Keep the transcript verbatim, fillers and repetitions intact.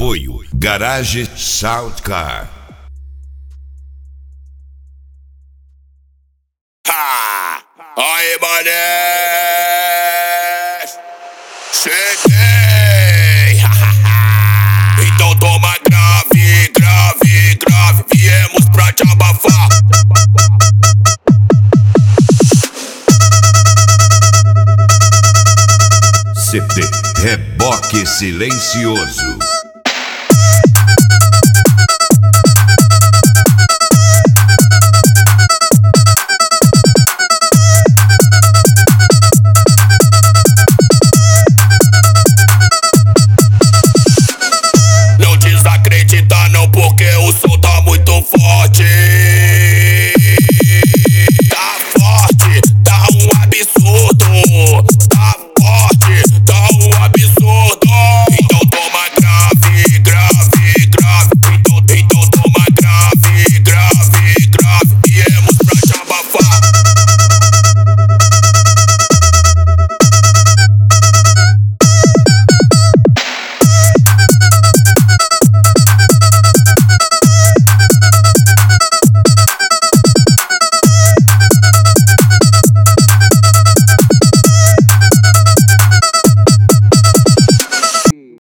Apoio Garage Sound Car. Ha! Aí, mané! Cheguei! Então toma grave, grave, grave. Viemos pra te abafar. C D Reboque Silencioso.